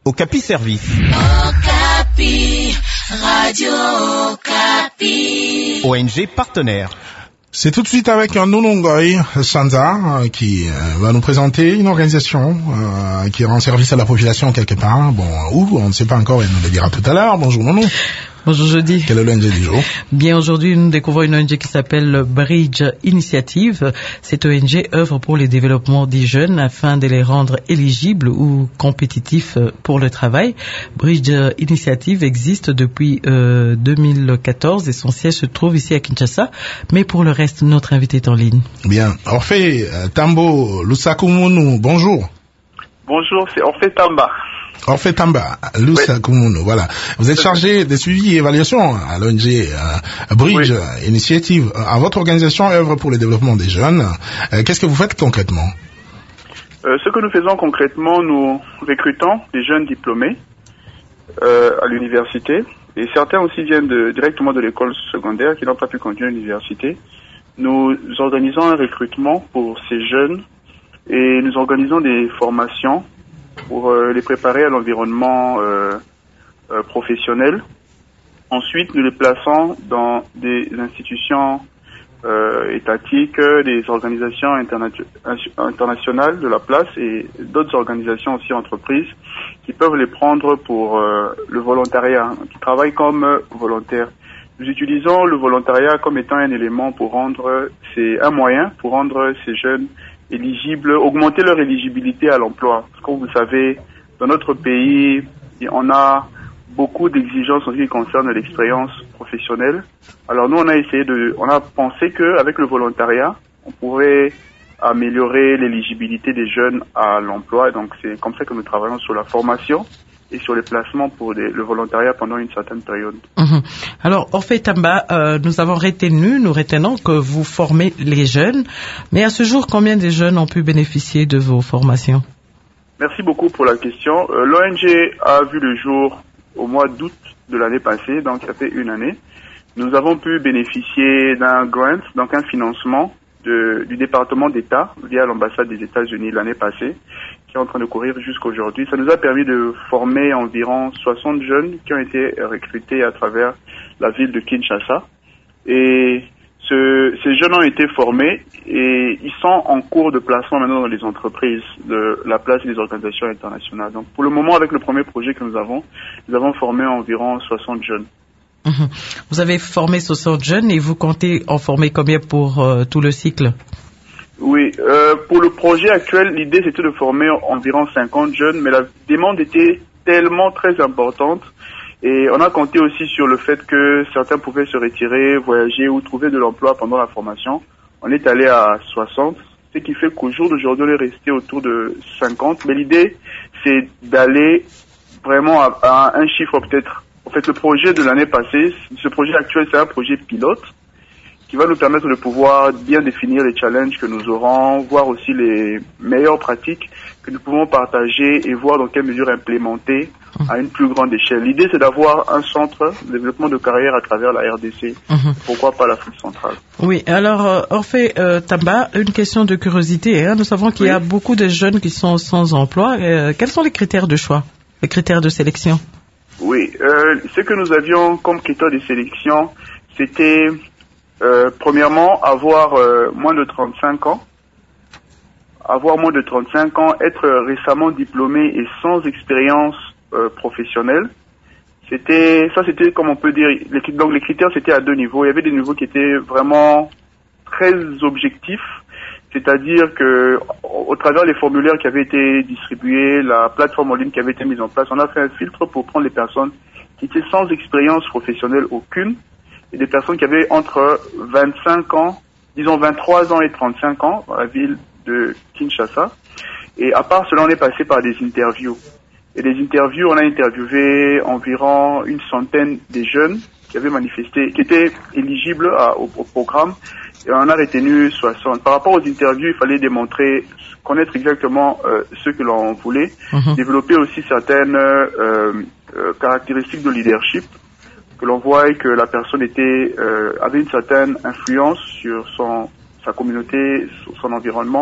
Okapi Service. Okapi, Radio Okapi. ONG partenaire. C'est tout de suite avec Nonongoy Sanza qui va nous présenter une organisation qui rend service à la population quelque part. Bon, où on ne sait pas encore, elle nous le dira tout à l'heure. Bonjour Nonon. Bonjour Jeudi. Quelle est l'ONG du jour? Bien, aujourd'hui nous découvrons une ONG qui s'appelle Bridge Initiative. Cette ONG œuvre pour le développement des jeunes afin de les rendre éligibles ou compétitifs pour le travail. Bridge Initiative existe depuis 2014 et son siège se trouve ici à Kinshasa. Mais pour le reste, notre invité est en ligne. Bien. Orphée Tambo Lusakumunu, bonjour. Bonjour, c'est Orphée Tamba. Orphée Tamba, Lusakumunu, voilà. Vous êtes chargé de suivi et évaluation à l'ONG Bridge Initiative. Votre organisation œuvre pour le développement des jeunes. Qu'est-ce que vous faites concrètement? Ce que nous faisons concrètement, nous recrutons des jeunes diplômés à l'université. Et certains aussi viennent directement de l'école secondaire qui n'ont pas pu continuer à l'université. Nous organisons un recrutement pour ces jeunes et nous organisons des formations pour les préparer à l'environnement professionnel. Ensuite, nous les plaçons dans des institutions étatiques, des organisations internationales de la place et d'autres organisations aussi entreprises qui peuvent les prendre pour le volontariat, qui travaillent comme volontaires. Nous utilisons le volontariat comme étant un élément pour un moyen pour rendre ces jeunes éligibles, augmenter leur éligibilité à l'emploi. Parce que comme vous savez, dans notre pays, on a beaucoup d'exigences en ce qui concerne l'expérience professionnelle. Alors nous, on a pensé qu'avec le volontariat, on pourrait améliorer l'éligibilité des jeunes à l'emploi. Donc c'est comme ça que nous travaillons sur la formation et sur les placements pour le volontariat pendant une certaine période. Alors, Orphée Tamba, nous retenons que vous formez les jeunes, mais à ce jour, combien de jeunes ont pu bénéficier de vos formations? Merci beaucoup pour la question. L'ONG a vu le jour au mois d'août de l'année passée, donc ça fait une année. Nous avons pu bénéficier d'un grant, donc un financement du département d'État via l'ambassade des États-Unis l'année passée, qui est en train de courir jusqu'aujourd'hui. Ça nous a permis de former environ 60 jeunes qui ont été recrutés à travers la ville de Kinshasa. Et ces jeunes ont été formés et ils sont en cours de placement maintenant dans les entreprises de la place des organisations internationales. Donc pour le moment, avec le premier projet que nous avons formé environ 60 jeunes. Vous avez formé 60 jeunes et vous comptez en former combien pour tout le cycle? Oui, pour le projet actuel, l'idée c'était de former environ 50 jeunes, mais la demande était tellement très importante et on a compté aussi sur le fait que certains pouvaient se retirer, voyager ou trouver de l'emploi pendant la formation. On est allé à 60, ce qui fait qu'au jour d'aujourd'hui on est resté autour de 50, mais l'idée c'est d'aller vraiment à un chiffre peut-être. En fait, le projet de l'année passée, ce projet actuel, c'est un projet pilote qui va nous permettre de pouvoir bien définir les challenges que nous aurons, voir aussi les meilleures pratiques que nous pouvons partager et voir dans quelle mesure implémenter à une plus grande échelle. L'idée, c'est d'avoir un centre de développement de carrière à travers la RDC. Pourquoi pas l'Afrique centrale? Oui, alors, Orphée Tamba, une question de curiosité. Nous savons qu'il y a beaucoup de jeunes qui sont sans emploi. Quels sont les critères de choix, les critères de sélection? Oui, ce que nous avions comme critère de sélection, c'était premièrement avoir moins de 35 ans, être récemment diplômé et sans expérience professionnelle. C'était comme on peut dire, donc les critères c'était à deux niveaux. Il y avait des niveaux qui étaient vraiment très objectifs, c'est-à-dire que au travers des formulaires qui avaient été distribués, la plateforme en ligne qui avait été mise en place, on a fait un filtre pour prendre les personnes qui étaient sans expérience professionnelle aucune et des personnes qui avaient entre 25 ans, disons 23 ans et 35 ans dans la ville de Kinshasa. Et à part cela, on est passé par des interviews. Et les interviews, on a interviewé environ une centaine de jeunes qui avaient manifesté, qui étaient éligibles au programme. Et on a retenu 60. Par rapport aux interviews, il fallait connaître exactement ce que l'on voulait, développer aussi certaines caractéristiques de leadership, que l'on voit que la personne avait une certaine influence sur sa communauté, sur son environnement,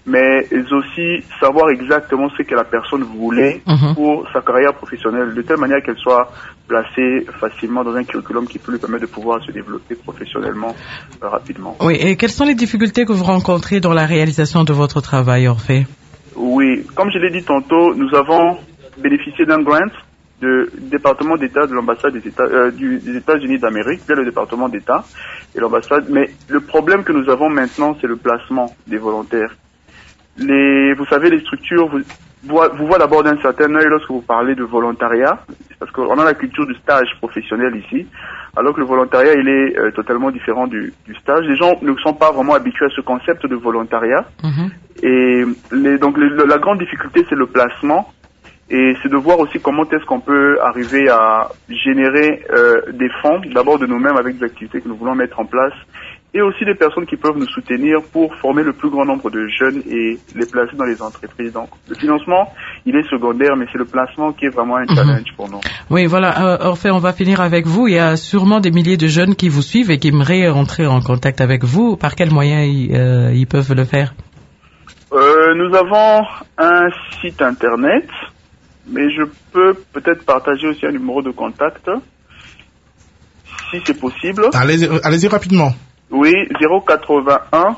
mais aussi savoir exactement ce que la personne voulait pour sa carrière professionnelle, de telle manière qu'elle soit placée facilement dans un curriculum qui peut lui permettre de pouvoir se développer professionnellement rapidement. Oui, et quelles sont les difficultés que vous rencontrez dans la réalisation de votre travail, Orphée? Oui, comme je l'ai dit tantôt, nous avons bénéficié d'un grant du département d'État de l'ambassade des États-Unis d'Amérique, via le département d'État et l'ambassade. Mais le problème que nous avons maintenant, c'est le placement des volontaires. Vous savez, les structures vous voient d'abord d'un certain œil lorsque vous parlez de volontariat, parce qu'on a la culture du stage professionnel ici, alors que le volontariat, il est totalement différent du stage. Les gens ne sont pas vraiment habitués à ce concept de volontariat. Et donc la grande difficulté, c'est le placement. Et c'est de voir aussi comment est-ce qu'on peut arriver à générer des fonds, d'abord de nous-mêmes avec des activités que nous voulons mettre en place, et aussi des personnes qui peuvent nous soutenir pour former le plus grand nombre de jeunes et les placer dans les entreprises. Donc le financement, il est secondaire, mais c'est le placement qui est vraiment un challenge pour nous. Oui, voilà, Orphée, on va finir avec vous. Il y a sûrement des milliers de jeunes qui vous suivent et qui aimeraient entrer en contact avec vous. Par quels moyens ils peuvent le faire? Nous avons un site internet, mais je peux peut-être partager aussi un numéro de contact, si c'est possible. Allez-y rapidement. Oui, 081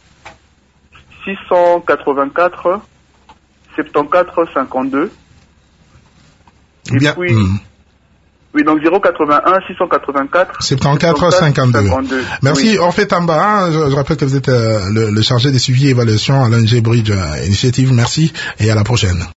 684 74 52. Et bien. Puis, oui, donc 081 684 74 52. Merci, oui. Orphée Tamba. Je rappelle que vous êtes le chargé des suivis et évaluations à l'ONG Bridge Initiative. Merci et à la prochaine.